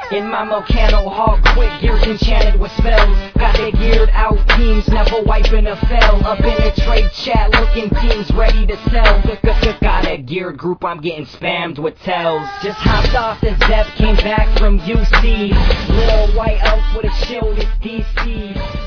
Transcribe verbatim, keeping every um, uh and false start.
In my Meccano hog, quick gears enchanted with spells. Got the geared out teams, never wiping a fell. Up in a trade chat, looking teams ready to sell. Got a geared group, I'm getting spammed with tells. Just hopped off the Zep, came back from U C. Little white elf with a shield, it's D C.